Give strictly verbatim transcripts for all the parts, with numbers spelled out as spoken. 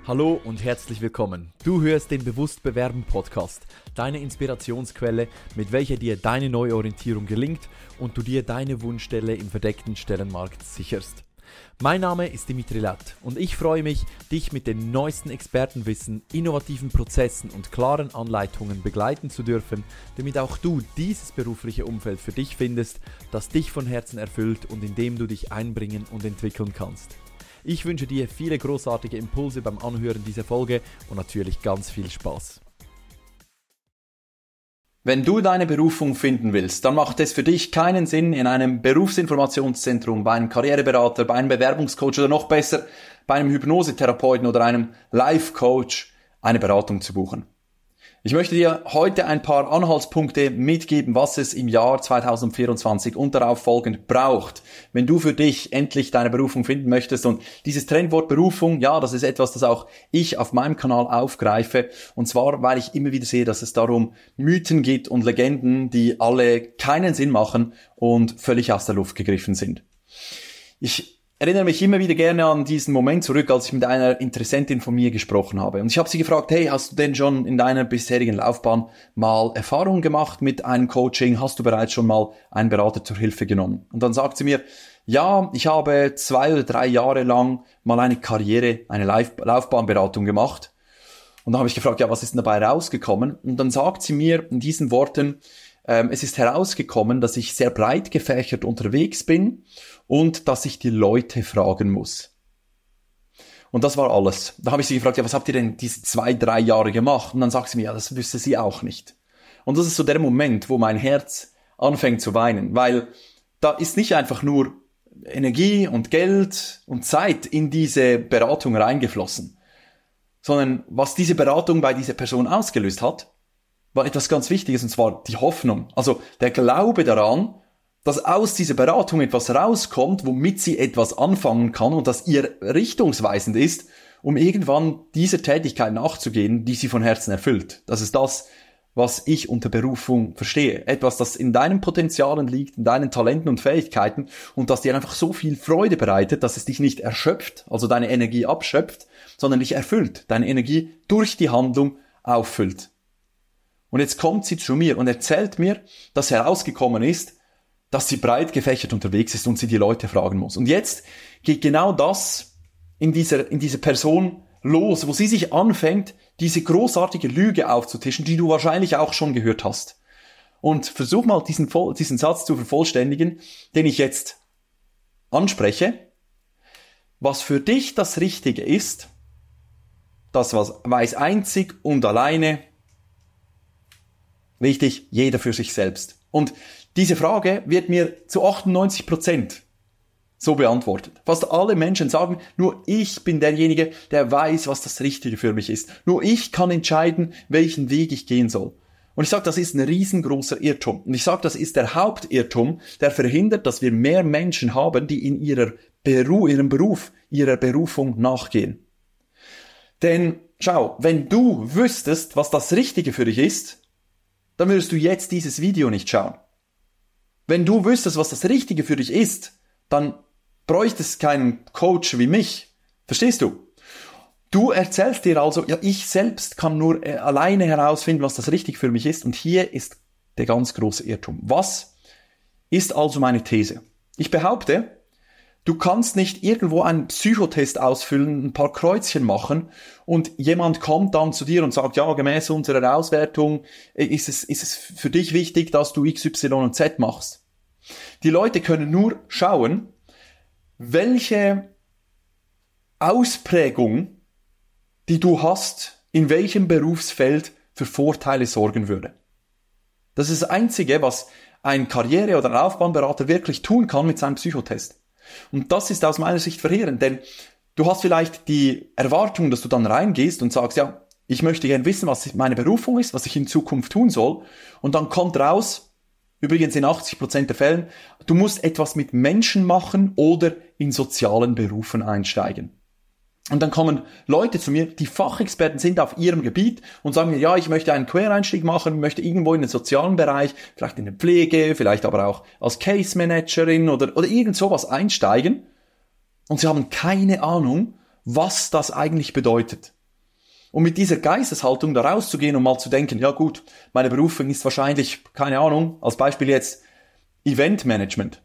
Hallo und herzlich willkommen. Du hörst den Bewusst Bewerben Podcast, deine Inspirationsquelle, mit welcher dir deine Neuorientierung gelingt und du dir deine Wunschstelle im verdeckten Stellenmarkt sicherst. Mein Name ist Dimitri Latt und ich freue mich, dich mit dem neuesten Expertenwissen, innovativen Prozessen und klaren Anleitungen begleiten zu dürfen, damit auch du dieses berufliche Umfeld für dich findest, das dich von Herzen erfüllt und in dem du dich einbringen und entwickeln kannst. Ich wünsche dir viele großartige Impulse beim Anhören dieser Folge und natürlich ganz viel Spaß. Wenn du deine Berufung finden willst, dann macht es für dich keinen Sinn, in einem Berufsinformationszentrum, bei einem Karriereberater, bei einem Bewerbungscoach oder noch besser, bei einem Hypnosetherapeuten oder einem Life-Coach eine Beratung zu buchen. Ich möchte dir heute ein paar Anhaltspunkte mitgeben, was es im Jahr zwanzig vierundzwanzig und darauf folgend braucht, wenn du für dich endlich deine Berufung finden möchtest. Und dieses Trendwort Berufung, ja, das ist etwas, das auch ich auf meinem Kanal aufgreife. Und zwar, weil ich immer wieder sehe, dass es darum Mythen gibt und Legenden, die alle keinen Sinn machen und völlig aus der Luft gegriffen sind. Ich erinnere mich immer wieder gerne an diesen Moment zurück, als ich mit einer Interessentin von mir gesprochen habe. Und ich habe sie gefragt, hey, hast du denn schon in deiner bisherigen Laufbahn mal Erfahrungen gemacht mit einem Coaching? Hast du bereits schon mal einen Berater zur Hilfe genommen? Und dann sagt sie mir, ja, ich habe zwei oder drei Jahre lang mal eine Karriere, eine Laufbahnberatung gemacht. Und dann habe ich gefragt, ja, was ist denn dabei rausgekommen? Und dann sagt sie mir in diesen Worten, ähm, es ist herausgekommen, dass ich sehr breit gefächert unterwegs bin und dass ich die Leute fragen muss. Und das war alles. Da habe ich sie gefragt, ja, was habt ihr denn diese zwei, drei Jahre gemacht? Und dann sagt sie mir, ja, das wüsste sie auch nicht. Und das ist so der Moment, wo mein Herz anfängt zu weinen, weil da ist nicht einfach nur Energie und Geld und Zeit in diese Beratung reingeflossen, sondern was diese Beratung bei dieser Person ausgelöst hat, war etwas ganz Wichtiges, und zwar die Hoffnung. Also der Glaube daran, dass aus dieser Beratung etwas rauskommt, womit sie etwas anfangen kann und das ihr richtungsweisend ist, um irgendwann dieser Tätigkeit nachzugehen, die sie von Herzen erfüllt. Das ist das, was ich unter Berufung verstehe. Etwas, das in deinen Potenzialen liegt, in deinen Talenten und Fähigkeiten und das dir einfach so viel Freude bereitet, dass es dich nicht erschöpft, also deine Energie abschöpft, sondern dich erfüllt, deine Energie durch die Handlung auffüllt. Und jetzt kommt sie zu mir und erzählt mir, dass herausgekommen ist, dass sie breit gefächert unterwegs ist und sie die Leute fragen muss. Und jetzt geht genau das in dieser, in dieser Person los, wo sie sich anfängt, diese großartige Lüge aufzutischen, die du wahrscheinlich auch schon gehört hast. Und versuch mal diesen, diesen Satz zu vervollständigen, den ich jetzt anspreche. Was für dich das Richtige ist, das weiß einzig und alleine, wichtig, jeder für sich selbst. Und diese Frage wird mir zu achtundneunzig Prozent so beantwortet. Fast alle Menschen sagen, nur ich bin derjenige, der weiß, was das Richtige für mich ist. Nur ich kann entscheiden, welchen Weg ich gehen soll. Und ich sage, das ist ein riesengroßer Irrtum. Und ich sage, das ist der Hauptirrtum, der verhindert, dass wir mehr Menschen haben, die in ihrer Beru- ihrem Beruf, ihrer Berufung nachgehen. Denn schau, wenn du wüsstest, was das Richtige für dich ist, dann würdest du jetzt dieses Video nicht schauen. Wenn du wüsstest, was das Richtige für dich ist, dann bräuchtest keinen Coach wie mich. Verstehst du? Du erzählst dir also, ja, ich selbst kann nur äh, alleine herausfinden, was das Richtige für mich ist. Und hier ist der ganz große Irrtum. Was ist also meine These? Ich behaupte, du kannst nicht irgendwo einen Psychotest ausfüllen, ein paar Kreuzchen machen und jemand kommt dann zu dir und sagt, ja, gemäß unserer Auswertung ist es, ist es für dich wichtig, dass du X, Y und Z machst. Die Leute können nur schauen, welche Ausprägung, die du hast, in welchem Berufsfeld für Vorteile sorgen würde. Das ist das Einzige, was ein Karriere- oder Laufbahnberater wirklich tun kann mit seinem Psychotest. Und das ist aus meiner Sicht verheerend, denn du hast vielleicht die Erwartung, dass du dann reingehst und sagst, ja, ich möchte gerne wissen, was meine Berufung ist, was ich in Zukunft tun soll. Und dann kommt raus, übrigens in achtzig Prozent der Fällen, du musst etwas mit Menschen machen oder in sozialen Berufen einsteigen. Und dann kommen Leute zu mir, die Fachexperten sind auf ihrem Gebiet und sagen mir, ja, ich möchte einen Quereinstieg machen, möchte irgendwo in den sozialen Bereich, vielleicht in der Pflege, vielleicht aber auch als Case Managerin oder, oder irgend sowas einsteigen. Und sie haben keine Ahnung, was das eigentlich bedeutet. Und mit dieser Geisteshaltung da rauszugehen und mal zu denken, ja gut, meine Berufung ist wahrscheinlich, keine Ahnung, als Beispiel jetzt Eventmanagement.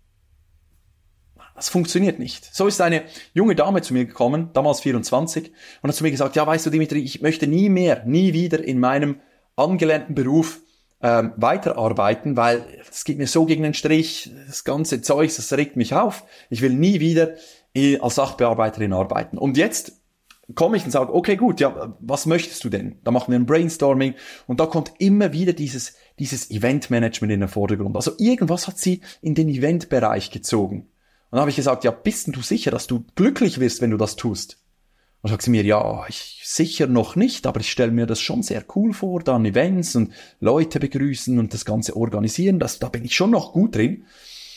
Das funktioniert nicht. So ist eine junge Dame zu mir gekommen, damals vierundzwanzig, und hat zu mir gesagt, ja weißt du Dimitri, ich möchte nie mehr, nie wieder in meinem angelernten Beruf ähm, weiterarbeiten, weil es geht mir so gegen den Strich, das ganze Zeug, das regt mich auf. Ich will nie wieder äh, als Sachbearbeiterin arbeiten. Und jetzt komme ich und sage, okay, gut, ja, was möchtest du denn? Da machen wir ein Brainstorming und da kommt immer wieder dieses, dieses Eventmanagement in den Vordergrund. Also irgendwas hat sie in den Eventbereich gezogen. Und dann habe ich gesagt, ja, bist denn du sicher, dass du glücklich wirst, wenn du das tust? Und sagt sie mir, ja, ich sicher noch nicht, aber ich stelle mir das schon sehr cool vor, dann Events und Leute begrüßen und das Ganze organisieren, das, da bin ich schon noch gut drin.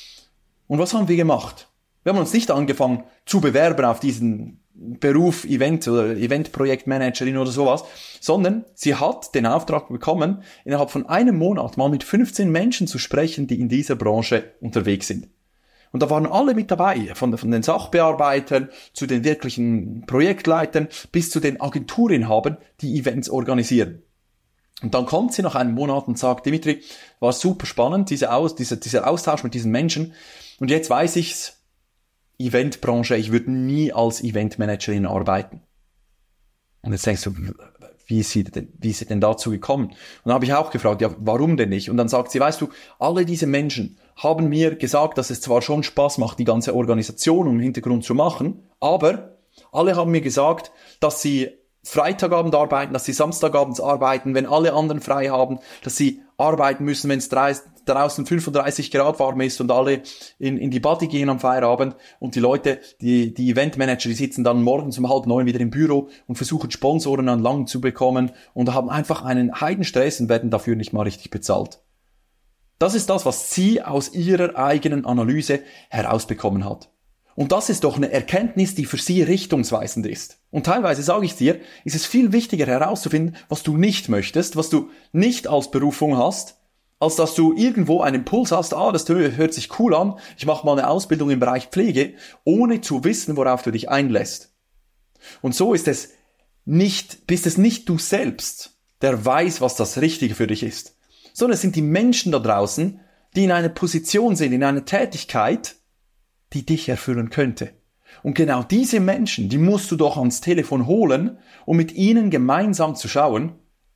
Und was haben wir gemacht? Wir haben uns nicht angefangen zu bewerben auf diesen Beruf, Event oder Eventprojektmanagerin oder sowas, sondern sie hat den Auftrag bekommen, innerhalb von einem Monat mal mit fünfzehn Menschen zu sprechen, die in dieser Branche unterwegs sind. Und da waren alle mit dabei, von, von den Sachbearbeitern zu den wirklichen Projektleitern bis zu den Agenturinhabern, die Events organisieren. Und dann kommt sie nach einem Monat und sagt, Dimitri, war super spannend, diese Aus, dieser, dieser Austausch mit diesen Menschen. Und jetzt weiß ich's, Eventbranche, ich würde nie als Eventmanagerin arbeiten. Und jetzt denkst du, wie ist sie denn, wie ist sie denn dazu gekommen? Und dann habe ich auch gefragt, ja, warum denn nicht? Und dann sagt sie, weißt du, alle diese Menschen haben mir gesagt, dass es zwar schon Spaß macht, die ganze Organisation im Hintergrund zu machen, aber alle haben mir gesagt, dass sie Freitagabend arbeiten, dass sie Samstagabends arbeiten, wenn alle anderen frei haben, dass sie arbeiten müssen, wenn es draußen fünfunddreißig Grad warm ist und alle in, in die Party gehen am Feierabend und die Leute, die, die Eventmanager, die sitzen dann morgens um halb neun wieder im Büro und versuchen Sponsoren an Land zu bekommen und haben einfach einen Heidenstress und werden dafür nicht mal richtig bezahlt. Das ist das, was sie aus ihrer eigenen Analyse herausbekommen hat. Und das ist doch eine Erkenntnis, die für sie richtungsweisend ist. Und teilweise, sage ich dir, ist es viel wichtiger herauszufinden, was du nicht möchtest, was du nicht als Berufung hast, als dass du irgendwo einen Impuls hast, ah, das hört sich cool an, ich mache mal eine Ausbildung im Bereich Pflege, ohne zu wissen, worauf du dich einlässt. Und so ist es nicht, bist es nicht du selbst, der weiß, was das Richtige für dich ist, sondern es sind die Menschen da draußen, die in einer Position sind, in einer Tätigkeit, die dich erfüllen könnte. Und genau diese Menschen, die musst du doch ans Telefon holen, um mit ihnen gemeinsam zu schauen,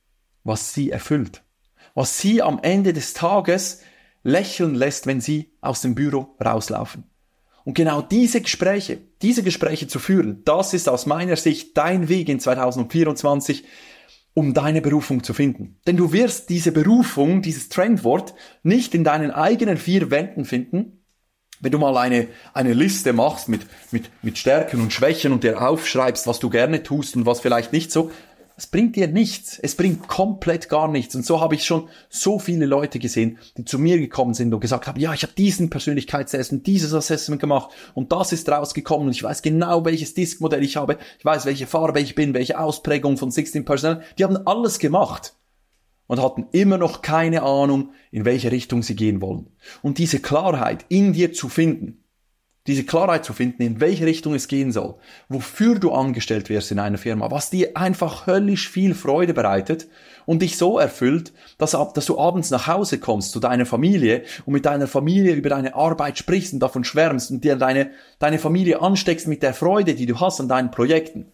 was sie erfüllt. Was sie am Ende des Tages lächeln lässt, wenn sie aus dem Büro rauslaufen. Und genau diese Gespräche, diese Gespräche zu führen, das ist aus meiner Sicht dein Weg in zwanzig vierundzwanzig, um deine Berufung zu finden. Denn du wirst diese Berufung, dieses Trendwort, nicht in deinen eigenen vier Wänden finden, wenn du mal eine, eine Liste machst mit, mit, mit Stärken und Schwächen und dir aufschreibst, was du gerne tust und was vielleicht nicht so, es bringt dir nichts. Es bringt komplett gar nichts. Und so habe ich schon so viele Leute gesehen, die zu mir gekommen sind und gesagt haben, ja, ich habe diesen Persönlichkeitsassessment, dieses Assessment gemacht und das ist rausgekommen und ich weiß genau, welches Diskmodell ich habe. Ich weiß, welche Farbe ich bin, welche Ausprägung von sechzehn Personal. Die haben alles gemacht und hatten immer noch keine Ahnung, in welche Richtung sie gehen wollen. Und diese Klarheit in dir zu finden, diese Klarheit zu finden, in welche Richtung es gehen soll, wofür du angestellt wirst in einer Firma, was dir einfach höllisch viel Freude bereitet und dich so erfüllt, dass, dass du abends nach Hause kommst zu deiner Familie und mit deiner Familie über deine Arbeit sprichst und davon schwärmst und dir deine, deine Familie ansteckst mit der Freude, die du hast an deinen Projekten.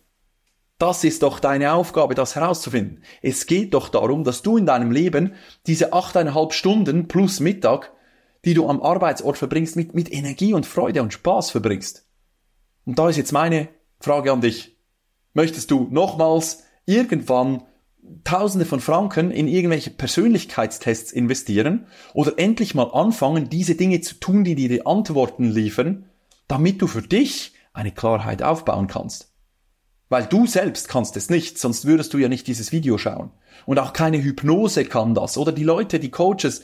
Das ist doch deine Aufgabe, das herauszufinden. Es geht doch darum, dass du in deinem Leben diese achteinhalb Stunden plus Mittag, die du am Arbeitsort verbringst, mit, mit Energie und Freude und Spaß verbringst. Und da ist jetzt meine Frage an dich. Möchtest du nochmals irgendwann Tausende von Franken in irgendwelche Persönlichkeitstests investieren oder endlich mal anfangen, diese Dinge zu tun, die dir die Antworten liefern, damit du für dich eine Klarheit aufbauen kannst? Weil du selbst kannst es nicht, sonst würdest du ja nicht dieses Video schauen. Und auch keine Hypnose kann das. Oder die Leute, die Coaches,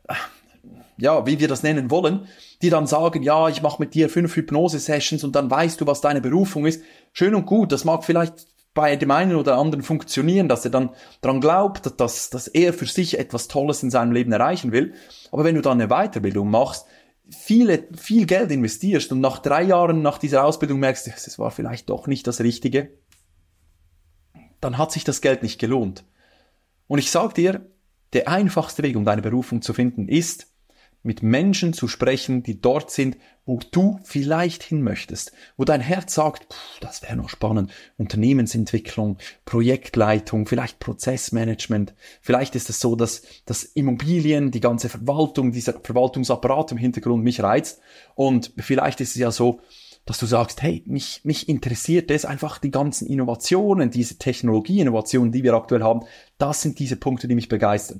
ja, wie wir das nennen wollen, die dann sagen, ja, ich mache mit dir fünf Hypnose-Sessions und dann weißt du, was deine Berufung ist. Schön und gut, das mag vielleicht bei dem einen oder anderen funktionieren, dass er dann dran glaubt, dass, dass er für sich etwas Tolles in seinem Leben erreichen will. Aber wenn du dann eine Weiterbildung machst, viele, viel Geld investierst und nach drei Jahren nach dieser Ausbildung merkst, das war vielleicht doch nicht das Richtige, dann hat sich das Geld nicht gelohnt. Und ich sage dir, der einfachste Weg, um deine Berufung zu finden, ist, mit Menschen zu sprechen, die dort sind, wo du vielleicht hin möchtest, wo dein Herz sagt, pff, das wäre noch spannend, Unternehmensentwicklung, Projektleitung, vielleicht Prozessmanagement, vielleicht ist es so, dass das Immobilien, die ganze Verwaltung, dieser Verwaltungsapparat im Hintergrund mich reizt und vielleicht ist es ja so, dass du sagst, hey, mich, mich interessiert das einfach, die ganzen Innovationen, diese Technologie-Innovationen, die wir aktuell haben, das sind diese Punkte, die mich begeistern.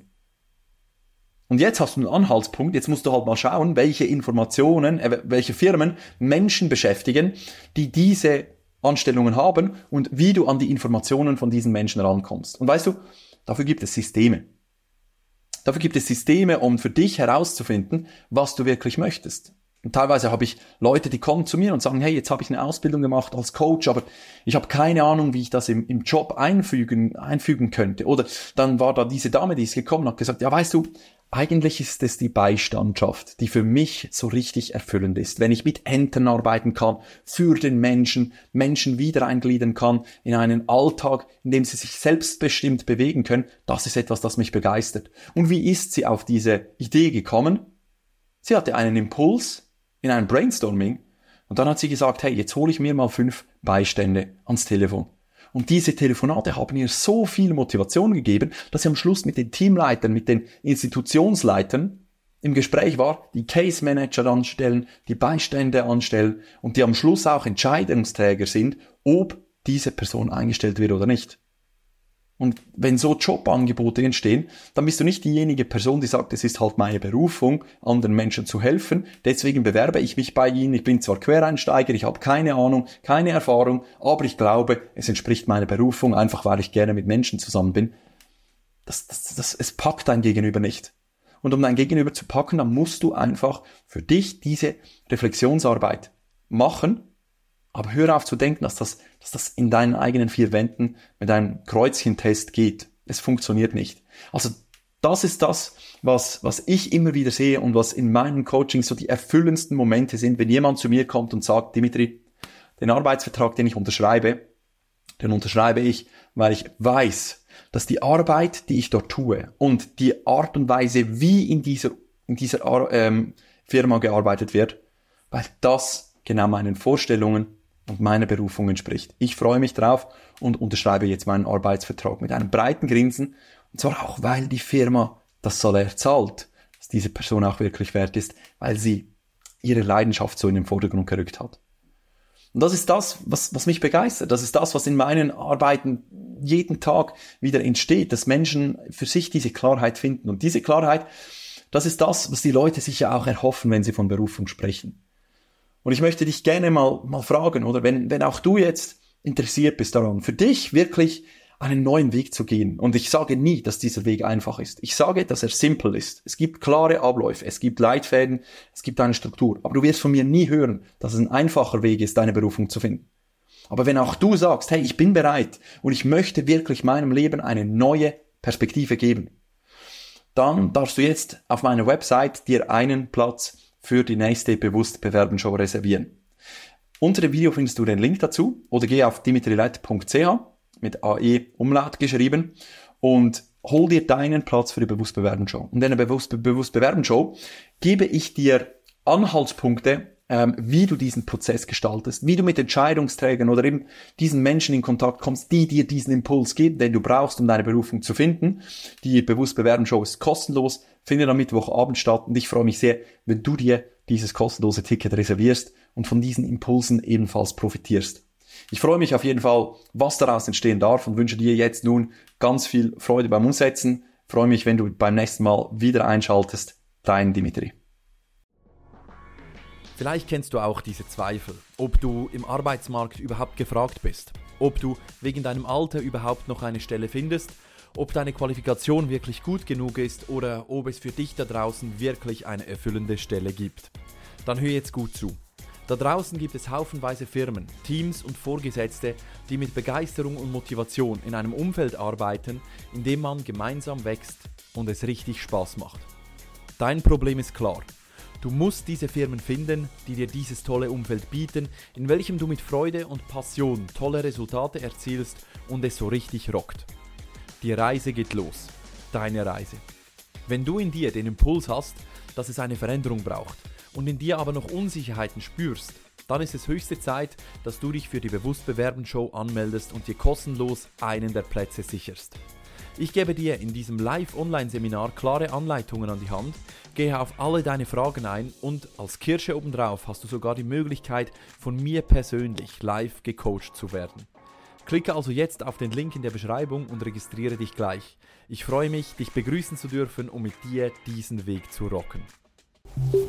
Und jetzt hast du einen Anhaltspunkt, jetzt musst du halt mal schauen, welche Informationen, äh, welche Firmen Menschen beschäftigen, die diese Anstellungen haben und wie du an die Informationen von diesen Menschen rankommst. Und weißt du, dafür gibt es Systeme. Dafür gibt es Systeme, um für dich herauszufinden, was du wirklich möchtest. Und teilweise habe ich Leute, die kommen zu mir und sagen, hey, jetzt habe ich eine Ausbildung gemacht als Coach, aber ich habe keine Ahnung, wie ich das im, im Job einfügen, einfügen könnte. Oder dann war da diese Dame, die ist gekommen und hat gesagt, ja, weißt du, eigentlich ist es die Beistandschaft, die für mich so richtig erfüllend ist. Wenn ich mit Händen arbeiten kann, für den Menschen, Menschen wieder eingliedern kann in einen Alltag, in dem sie sich selbstbestimmt bewegen können, das ist etwas, das mich begeistert. Und wie ist sie auf diese Idee gekommen? Sie hatte einen Impuls in einem Brainstorming und dann hat sie gesagt, hey, jetzt hole ich mir mal fünf Beistände ans Telefon. Und diese Telefonate haben ihr so viel Motivation gegeben, dass sie am Schluss mit den Teamleitern, mit den Institutionsleitern im Gespräch war, die Case Manager anstellen, die Beistände anstellen und die am Schluss auch Entscheidungsträger sind, ob diese Person eingestellt wird oder nicht. Und wenn so Jobangebote entstehen, dann bist du nicht diejenige Person, die sagt, es ist halt meine Berufung, anderen Menschen zu helfen. Deswegen bewerbe ich mich bei Ihnen. Ich bin zwar Quereinsteiger, ich habe keine Ahnung, keine Erfahrung, aber ich glaube, es entspricht meiner Berufung, einfach weil ich gerne mit Menschen zusammen bin. Das, das, das, es packt dein Gegenüber nicht. Und um dein Gegenüber zu packen, dann musst du einfach für dich diese Reflexionsarbeit machen. Aber hör auf zu denken, dass das, dass das in deinen eigenen vier Wänden mit einem Kreuzchentest geht. Es funktioniert nicht. Also das ist das, was, was ich immer wieder sehe und was in meinen Coachings so die erfüllendsten Momente sind, wenn jemand zu mir kommt und sagt, Dimitri, den Arbeitsvertrag, den ich unterschreibe, den unterschreibe ich, weil ich weiß, dass die Arbeit, die ich dort tue und die Art und Weise, wie in dieser, in dieser ähm, Firma gearbeitet wird, weil das genau meinen Vorstellungen und meiner Berufung entspricht. Ich freue mich drauf und unterschreibe jetzt meinen Arbeitsvertrag mit einem breiten Grinsen. Und zwar auch, weil die Firma das Salär zahlt, dass diese Person auch wirklich wert ist, weil sie ihre Leidenschaft so in den Vordergrund gerückt hat. Und das ist das, was, was mich begeistert. Das ist das, was in meinen Arbeiten jeden Tag wieder entsteht, dass Menschen für sich diese Klarheit finden. Und diese Klarheit, das ist das, was die Leute sich ja auch erhoffen, wenn sie von Berufung sprechen. Und ich möchte dich gerne mal, mal fragen, oder wenn, wenn auch du jetzt interessiert bist daran, für dich wirklich einen neuen Weg zu gehen. Und ich sage nie, dass dieser Weg einfach ist. Ich sage, dass er simpel ist. Es gibt klare Abläufe, es gibt Leitfäden, es gibt eine Struktur. Aber du wirst von mir nie hören, dass es ein einfacher Weg ist, deine Berufung zu finden. Aber wenn auch du sagst, hey, ich bin bereit und ich möchte wirklich meinem Leben eine neue Perspektive geben, dann darfst du jetzt auf meiner Website dir einen Platz für die nächste Bewusst Bewerben Show reservieren. Unter dem Video findest du den Link dazu oder geh auf dimitrileit punkt c h mit A E Umlaut geschrieben und hol dir deinen Platz für die Bewusst Bewerben Show. Und in der Bewusst, Bewusst Bewerben Show gebe ich dir Anhaltspunkte, ähm, wie du diesen Prozess gestaltest, wie du mit Entscheidungsträgern oder eben diesen Menschen in Kontakt kommst, die dir diesen Impuls geben, den du brauchst, um deine Berufung zu finden. Die Bewusst Bewerben Show ist kostenlos, findet am Mittwochabend statt und ich freue mich sehr, wenn du dir dieses kostenlose Ticket reservierst und von diesen Impulsen ebenfalls profitierst. Ich freue mich auf jeden Fall, was daraus entstehen darf und wünsche dir jetzt nun ganz viel Freude beim Umsetzen. Ich freue mich, wenn du beim nächsten Mal wieder einschaltest. Dein Dimitri. Vielleicht kennst du auch diese Zweifel, ob du im Arbeitsmarkt überhaupt gefragt bist, ob du wegen deinem Alter überhaupt noch eine Stelle findest, ob deine Qualifikation wirklich gut genug ist oder ob es für dich da draußen wirklich eine erfüllende Stelle gibt. Dann hör jetzt gut zu. Da draußen gibt es haufenweise Firmen, Teams und Vorgesetzte, die mit Begeisterung und Motivation in einem Umfeld arbeiten, in dem man gemeinsam wächst und es richtig Spaß macht. Dein Problem ist klar. Du musst diese Firmen finden, die dir dieses tolle Umfeld bieten, in welchem du mit Freude und Passion tolle Resultate erzielst und es so richtig rockt. Die Reise geht los. Deine Reise. Wenn du in dir den Impuls hast, dass es eine Veränderung braucht und in dir aber noch Unsicherheiten spürst, dann ist es höchste Zeit, dass du dich für die Bewusst Bewerben Show anmeldest und dir kostenlos einen der Plätze sicherst. Ich gebe dir in diesem Live-Online-Seminar klare Anleitungen an die Hand, gehe auf alle deine Fragen ein und als Kirsche obendrauf hast du sogar die Möglichkeit, von mir persönlich live gecoacht zu werden. Klicke also jetzt auf den Link in der Beschreibung und registriere dich gleich. Ich freue mich, dich begrüßen zu dürfen und mit dir diesen Weg zu rocken.